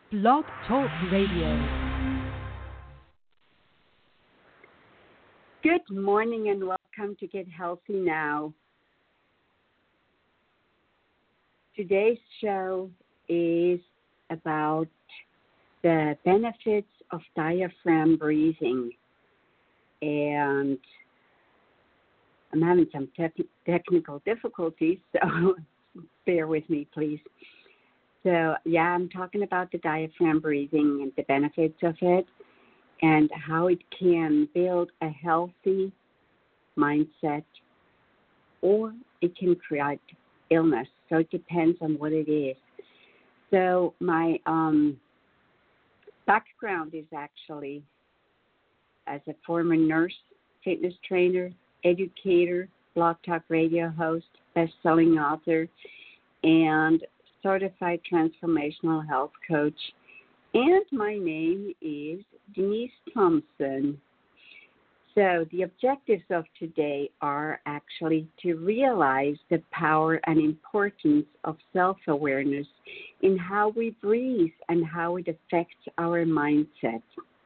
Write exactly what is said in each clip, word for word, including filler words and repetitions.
Blog Talk Radio. Good morning and welcome to Get Healthy Now. Today's show is about the benefits of diaphragm breathing. And I'm having some te- technical difficulties, so bear with me, please. So, yeah, I'm talking about the diaphragm breathing and the benefits of it and how it can build a healthy mindset, or it can create illness. So it depends on what it is. So my um, background is actually as a former nurse, fitness trainer, educator, Blog Talk Radio host, best-selling author, and certified transformational health coach. And my name is Denise Thompson. So the objectives of today are actually to realize the power and importance of self-awareness in how we breathe and how it affects our mindset.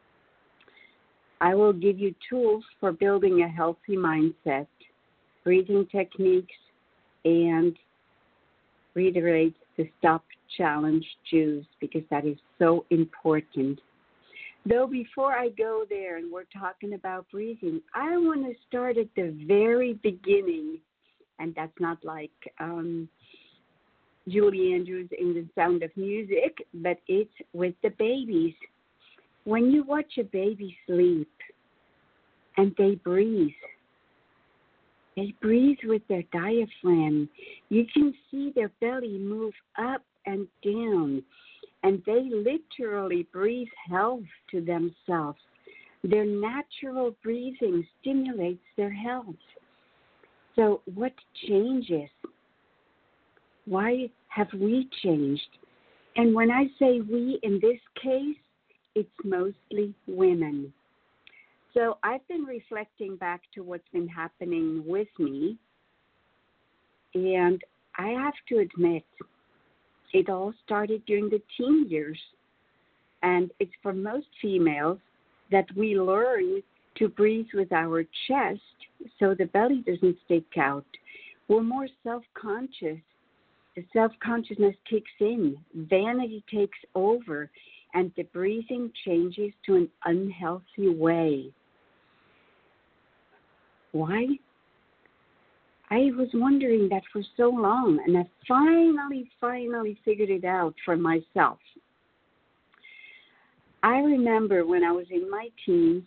I will give you tools for building a healthy mindset, breathing techniques, and reiterate the Stop Challenge Choose, because that is so important. Though before I go there and we're talking about breathing, I want to start at the very beginning, and that's not like um, Julie Andrews in The Sound of Music, but it's with the babies. When you watch a baby sleep and they breathe, they breathe with their diaphragm. You can see their belly move up and down, and they literally breathe health to themselves. Their natural breathing stimulates their health. So what changes? Why have we changed? And when I say we in this case, it's mostly women. So I've been reflecting back to what's been happening with me, and I have to admit, it all started during the teen years, and it's for most females that we learn to breathe with our chest so the belly doesn't stick out. We're more self-conscious. The self-consciousness kicks in, vanity takes over, and the breathing changes to an unhealthy way. Why? I was wondering that for so long, and I finally, finally figured it out for myself. I remember when I was in my teens,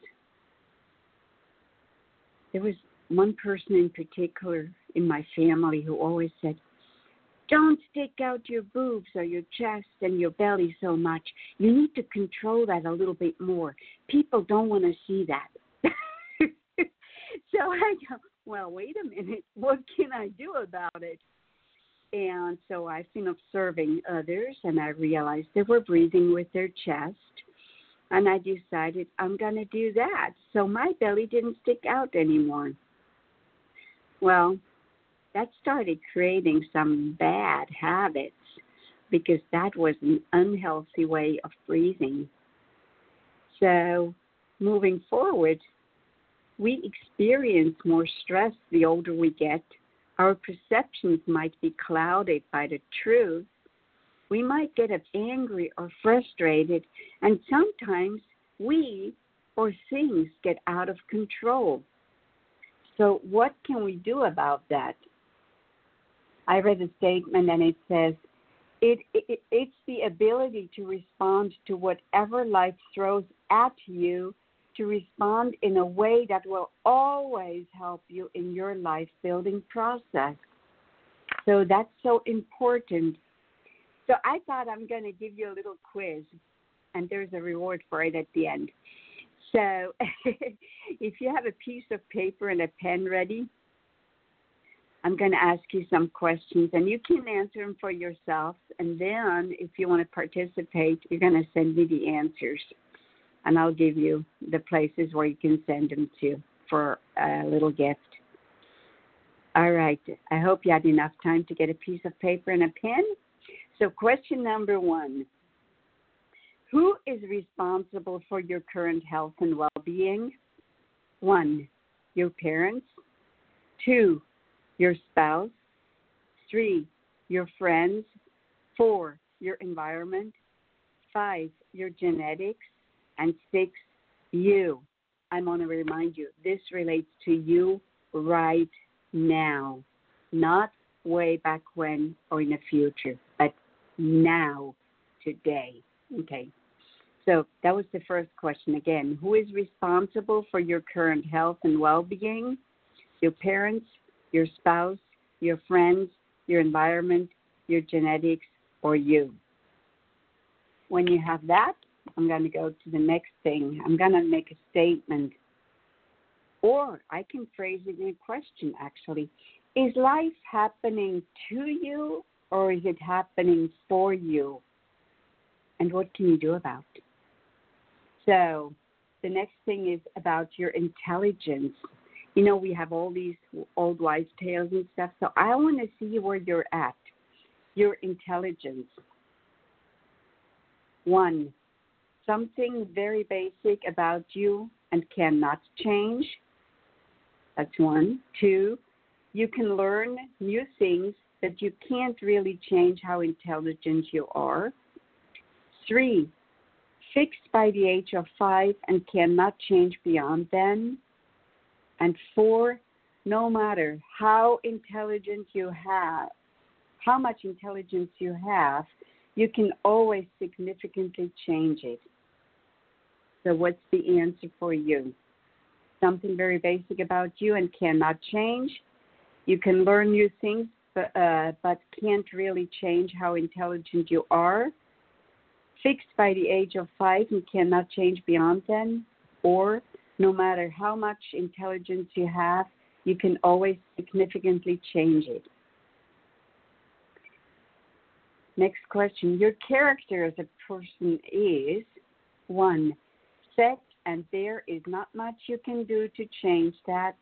there was one person in particular in my family who always said, "Don't stick out your boobs or your chest and your belly so much. You need to control that a little bit more. People don't want to see that." So I go, well, wait a minute, what can I do about it? And so I've been observing others, and I realized they were breathing with their chest, and I decided I'm going to do that. So my belly didn't stick out anymore. Well, that started creating some bad habits, because that was an unhealthy way of breathing. So moving forward, we experience more stress the older we get. Our perceptions might be clouded by the truth. We might get angry or frustrated, and sometimes we or things get out of control. So what can we do about that? I read a statement, and it says, it, it, it's the ability to respond to whatever life throws at you, to respond in a way that will always help you in your life building process. So that's so important. So I thought I'm going to give you a little quiz, and there's a reward for it at the end. So if you have a piece of paper and a pen ready, I'm going to ask you some questions, and you can answer them for yourself. And then if you want to participate, you're going to send me the answers, and I'll give you the places where you can send them to for a little gift. All right. I hope you had enough time to get a piece of paper and a pen. So question number one. Who is responsible for your current health and well-being? One, your parents. Two, your spouse. Three, your friends. Four, your environment. Five, your genetics. And six, you. I want to remind you, this relates to you right now, not way back when or in the future, but now, today. Okay. So that was the first question again. Who is responsible for your current health and well-being? Your parents, your spouse, your friends, your environment, your genetics, or you? When you have that, I'm going to go to the next thing. I'm going to make a statement. Or I can phrase it in a question, actually. Is life happening to you, or is it happening for you? And what can you do about it? So the next thing is about your intelligence. You know, we have all these old wives' tales and stuff. So I want to see where you're at, your intelligence. One, something very basic about you and cannot change. That's one. Two, you can learn new things, but you can't really change how intelligent you are. Three, fixed by the age of five and cannot change beyond then. And four, no matter how intelligent you have, how much intelligence you have, you can always significantly change it. So what's the answer for you? Something very basic about you and cannot change. You can learn new things, but, uh, but can't really change how intelligent you are. Fixed by the age of five and cannot change beyond then. Or no matter how much intelligence you have, you can always significantly change it. Next question. Your character as a person is, one, set, and there is not much you can do to change that.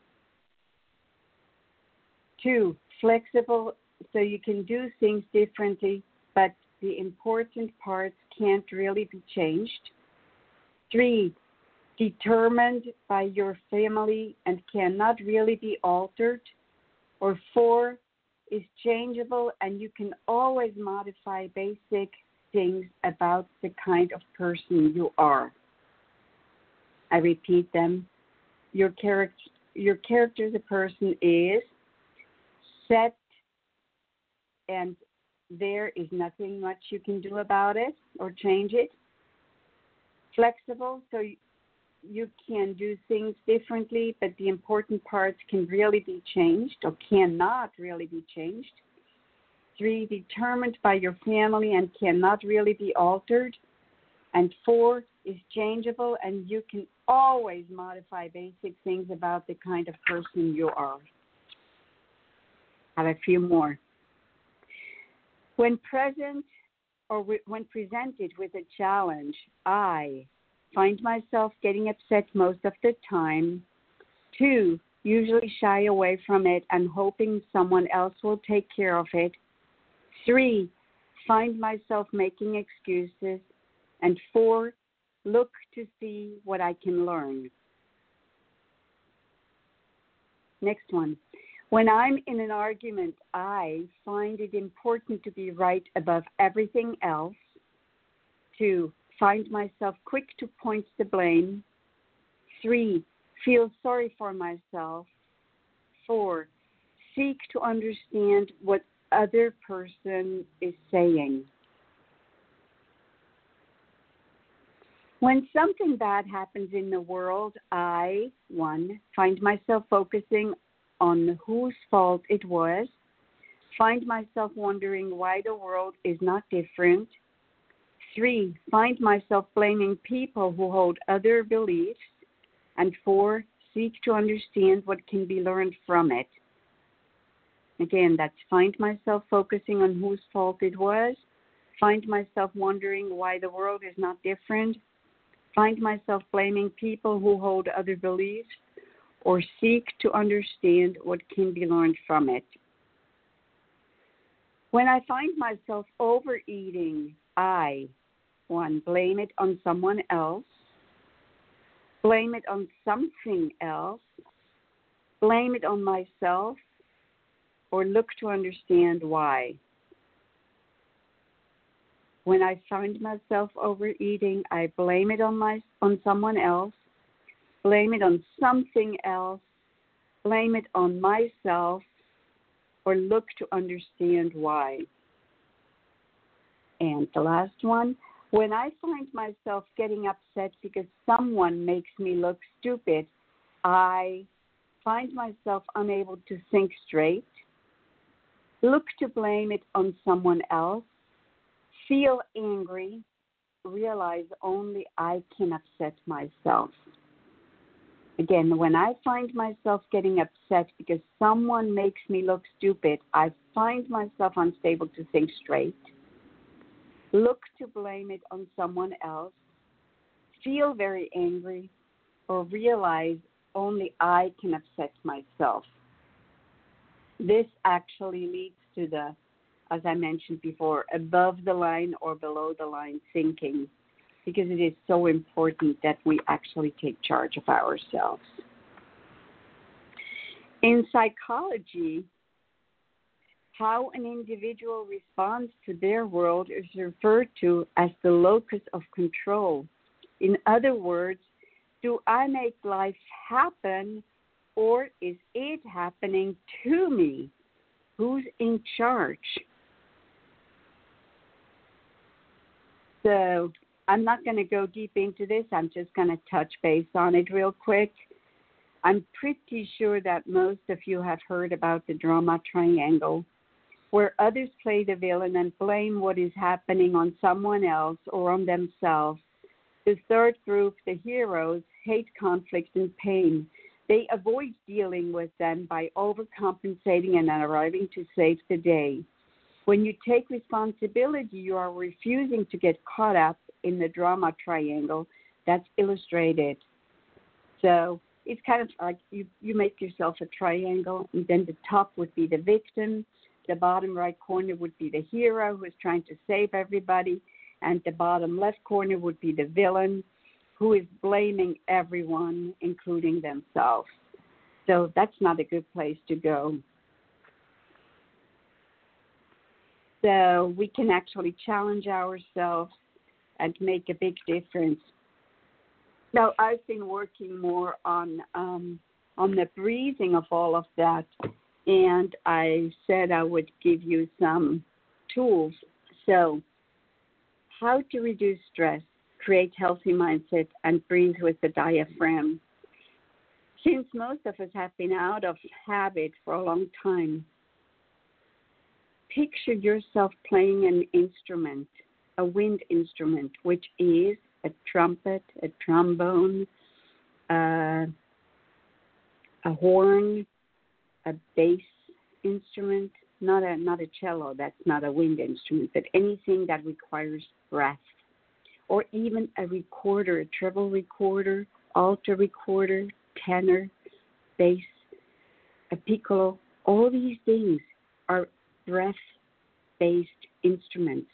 Two, flexible, so you can do things differently, but the important parts can't really be changed. Three, determined by your family and cannot really be altered. Or four, is changeable and you can always modify basic things about the kind of person you are. I repeat them. Your character, your character as a person is set, and there is nothing much you can do about it or change it. Flexible, so you, you can do things differently, but the important parts can really be changed or cannot really be changed. Three, determined by your family and cannot really be altered. And four, is changeable and you can always modify basic things about the kind of person you are. I have a few more. When present or w- when presented with a challenge, I find myself getting upset most of the time. Two, usually shy away from it and hoping someone else will take care of it. Three, find myself making excuses. And four, look to see what I can learn. Next one. When I'm in an argument, I find it important to be right above everything else. Two, find myself quick to point the blame. Three, feel sorry for myself. Four, seek to understand what other person is saying. When something bad happens in the world, I, one, find myself focusing on whose fault it was, find myself wondering why the world is not different. Three, find myself blaming people who hold other beliefs. And four, seek to understand what can be learned from it. Again, that's find myself focusing on whose fault it was, find myself wondering why the world is not different, find myself blaming people who hold other beliefs, or seek to understand what can be learned from it. When I find myself overeating, I one, blame it on someone else, blame it on something else, blame it on myself, or look to understand why. When I find myself overeating, I blame it on my on someone else, blame it on something else, blame it on myself, or look to understand why. And the last one, when I find myself getting upset because someone makes me look stupid, I find myself unable to think straight, look to blame it on someone else, feel angry, realize only I can upset myself. Again, when I find myself getting upset because someone makes me look stupid, I find myself unstable to think straight, look to blame it on someone else, feel very angry, or realize only I can upset myself. This actually leads to the, as I mentioned before, above the line or below the line thinking, because it is so important that we actually take charge of ourselves. In psychology, how an individual responds to their world is referred to as the locus of control. In other words, do I make life happen, or is it happening to me? Who's in charge? So I'm not going to go deep into this. I'm just going to touch base on it real quick. I'm pretty sure that most of you have heard about the drama triangle, where others play the villain and blame what is happening on someone else or on themselves. The third group, the heroes, hate conflict and pain. They avoid dealing with them by overcompensating and arriving to save the day. When you take responsibility, you are refusing to get caught up in the drama triangle that's illustrated. So it's kind of like you, you make yourself a triangle, and then the top would be the victim, the bottom right corner would be the hero who is trying to save everybody, and the bottom left corner would be the villain who is blaming everyone, including themselves. So that's not a good place to go. So we can actually challenge ourselves and make a big difference. Now, I've been working more on um, on the breathing of all of that, and I said I would give you some tools. So, how to reduce stress, create healthy mindset, and breathe with the diaphragm. Since most of us have been out of habit for a long time, picture yourself playing an instrument, a wind instrument, which is a trumpet, a trombone, uh, a horn, a bass instrument, not a not a cello, that's not a wind instrument, but anything that requires breath, or even a recorder, a treble recorder, alto recorder, tenor, bass, a piccolo. All these things are breath-based instruments.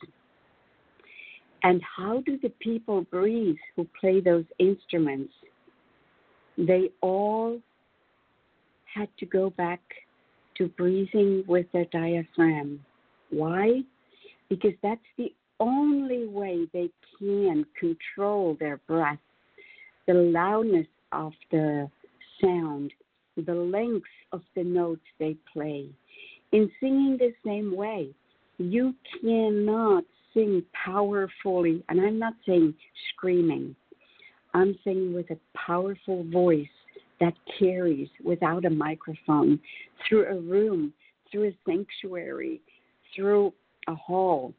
And how do the people breathe who play those instruments? They all had to go back to breathing with their diaphragm. Why? Because that's the only way they can control their breath, the loudness of the sound, the length of the notes they play. In singing the same way, you cannot sing powerfully, and I'm not saying screaming. I'm saying with a powerful voice that carries without a microphone through a room, through a sanctuary, through a hall.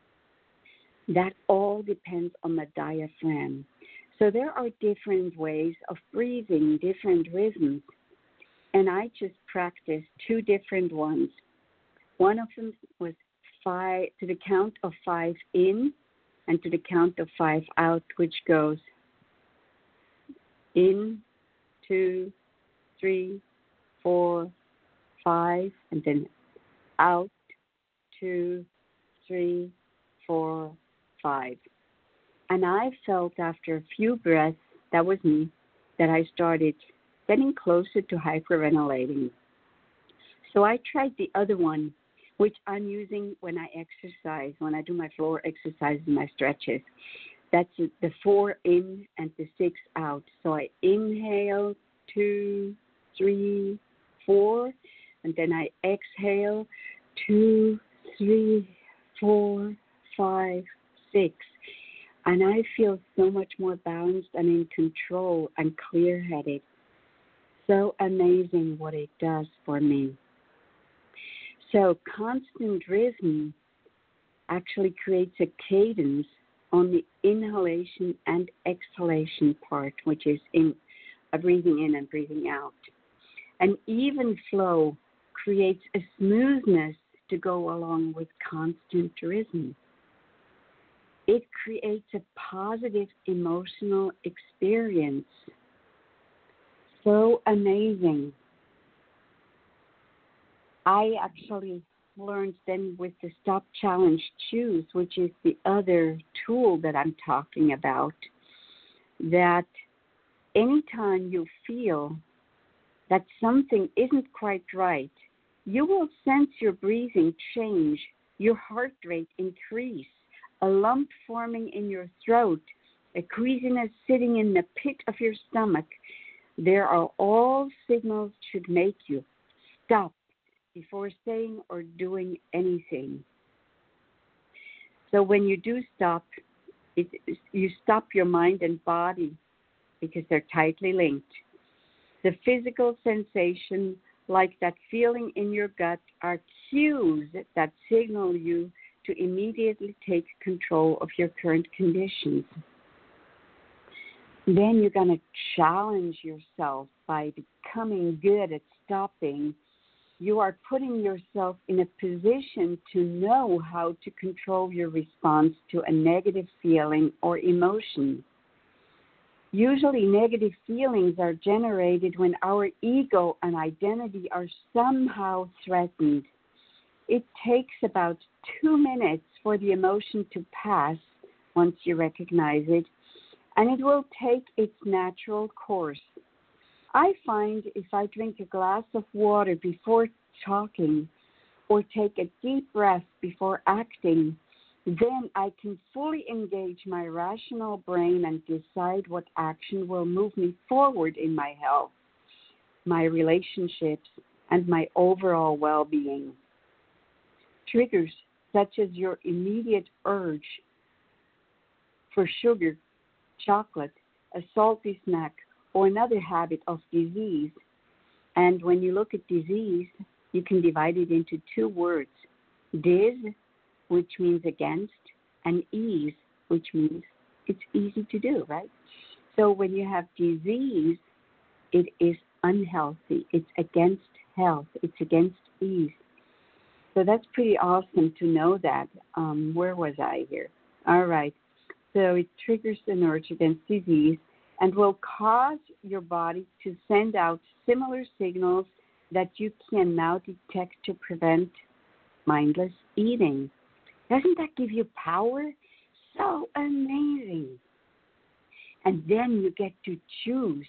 That all depends on the diaphragm. So there are different ways of breathing, different rhythms, and I just practiced two different ones. One of them was five to the count of five in and to the count of five out, which goes in, two, three, four, five, and then out, two, three, four, five. And I felt after a few breaths, that was me, that I started getting closer to hyperventilating. So I tried the other one, which I'm using when I exercise, when I do my floor exercises and my stretches. That's the four in and the six out. So I inhale, two, three, four, and then I exhale, two, three, four, five, six. And I feel so much more balanced and in control and clear-headed. So amazing what it does for me. So constant rhythm actually creates a cadence on the inhalation and exhalation part, which is in uh, breathing in and breathing out. An even flow creates a smoothness to go along with constant rhythm. It creates a positive emotional experience. So amazing. I actually learned then with the Stop Challenge Choose, which is the other tool that I'm talking about, that anytime you feel that something isn't quite right, you will sense your breathing change, your heart rate increase, a lump forming in your throat, a queasiness sitting in the pit of your stomach. There are all signals should make you stop before saying or doing anything. So when you do stop, it, you stop your mind and body because they're tightly linked. The physical sensation, like that feeling in your gut, are cues that signal you to immediately take control of your current conditions. Then you're going to challenge yourself by becoming good at stopping. You are putting yourself in a position to know how to control your response to a negative feeling or emotion. Usually negative feelings are generated when our ego and identity are somehow threatened. It takes about two minutes for the emotion to pass once you recognize it, and it will take its natural course. I find if I drink a glass of water before talking or take a deep breath before acting, then I can fully engage my rational brain and decide what action will move me forward in my health, my relationships, and my overall well-being. Triggers such as your immediate urge for sugar, chocolate, a salty snack, or another habit of disease. And when you look at disease, you can divide it into two words, dis, which means against, and ease, which means it's easy to do, right? So when you have disease, it is unhealthy. It's against health. It's against ease. So that's pretty awesome to know that. Um, where was I here? All right. So it triggers an urge against disease and will cause your body to send out similar signals that you can now detect to prevent mindless eating. Doesn't that give you power? So amazing. And then you get to choose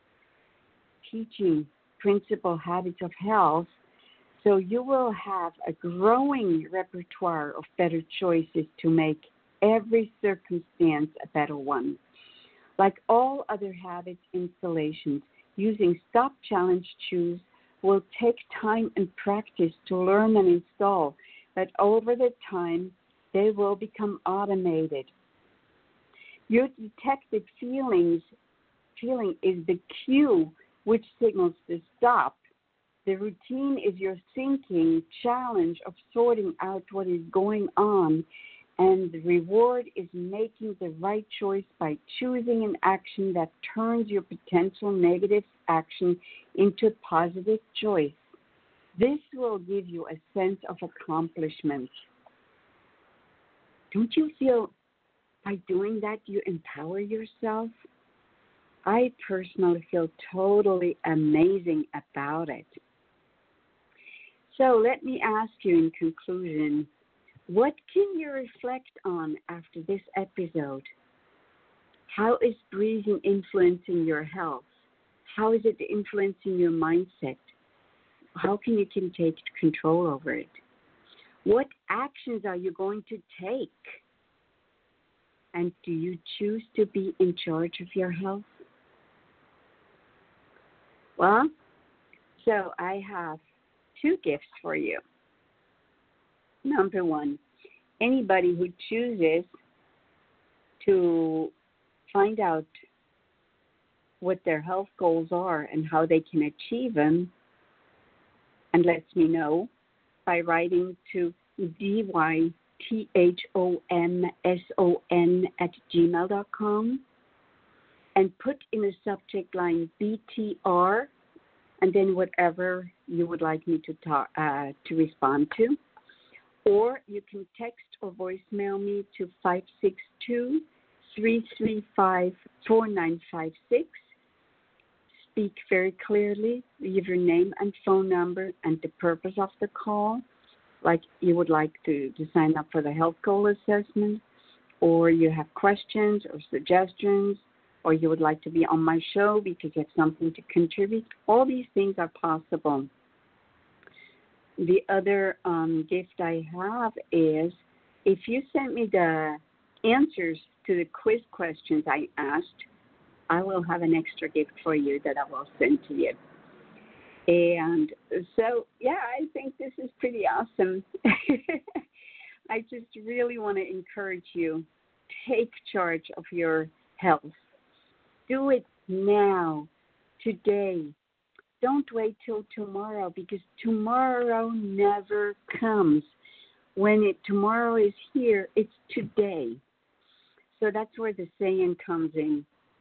teaching principal habits of health. So you will have a growing repertoire of better choices to make every circumstance a better one. Like all other habit installations, using Stop Challenge Choose will take time and practice to learn and install, but over the time, they will become automated. Your detected feelings, feeling is the cue which signals to stop. The routine is your thinking challenge of sorting out what is going on, and the reward is making the right choice by choosing an action that turns your potential negative action into a positive choice. This will give you a sense of accomplishment. Don't you feel by doing that you empower yourself? I personally feel totally amazing about it. So let me ask you in conclusion, what can you reflect on after this episode? How is breathing influencing your health? How is it influencing your mindset? How can you can take control over it? What actions are you going to take? And do you choose to be in charge of your health? Well, so I have two gifts for you. Number one, anybody who chooses to find out what their health goals are and how they can achieve them, and lets me know by writing to D Y T H O M S O N at gmail dot com and put in the subject line B T R and then whatever you would like me to talk, uh, to respond to. Or you can text or voicemail me to five six two, three three five, four nine five six. Speak very clearly, leave your name and phone number and the purpose of the call, like you would like to, to sign up for the health goal assessment, or you have questions or suggestions, or you would like to be on my show because you have something to contribute. All these things are possible. The other um, gift I have is if you send me the answers to the quiz questions I asked, I will have an extra gift for you that I will send to you. And so, yeah, I think this is pretty awesome. I just really want to encourage you, take charge of your health. Do it now, today. Don't wait till tomorrow because tomorrow never comes. When it tomorrow is here, it's today. So that's where the saying comes in.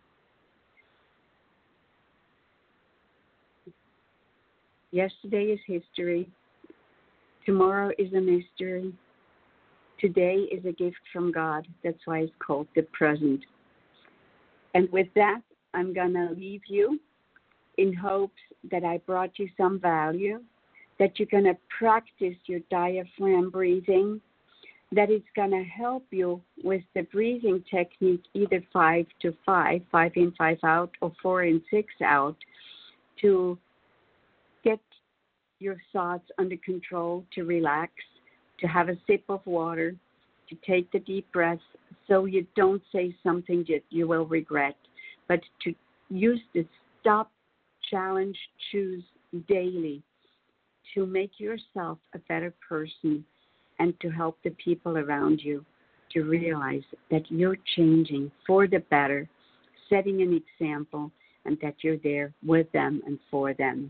Yesterday is history. Tomorrow is a mystery. Today is a gift from God. That's why it's called the present. And with that, I'm going to leave you in hopes that I brought you some value, that you're going to practice your diaphragm breathing, that it's going to help you with the breathing technique, either five to five, five in, five out, or four in, six out, to get your thoughts under control, to relax, to have a sip of water, to take the deep breaths so you don't say something that you will regret, but to use the stop, challenge, choose daily to make yourself a better person and to help the people around you to realize that you're changing for the better, setting an example, and that you're there with them and for them.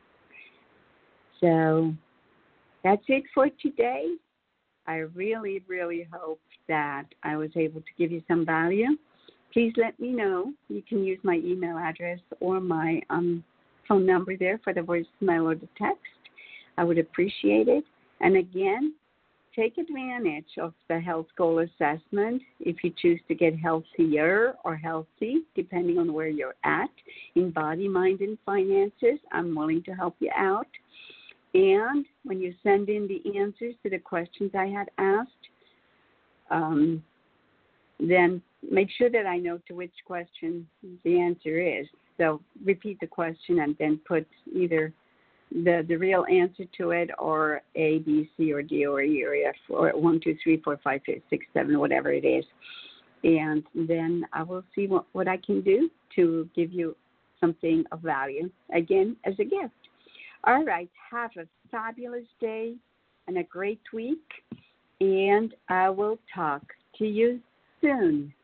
So that's it for today. I really, really hope that I was able to give you some value. Please let me know. You can use my email address or my um, phone number there for the voicemail or the text. I would appreciate it. And again, take advantage of the health goal assessment if you choose to get healthier or healthy, depending on where you're at in body, mind, and finances. I'm willing to help you out. And when you send in the answers to the questions I had asked, um, then make sure that I know to which question the answer is. So repeat the question and then put either the, the real answer to it or A, B, C, or D, or E, or F, or one, two, three, four, five, six, seven, whatever it is. And then I will see what, what I can do to give you something of value, again, as a gift. All right, have a fabulous day and a great week, and I will talk to you soon.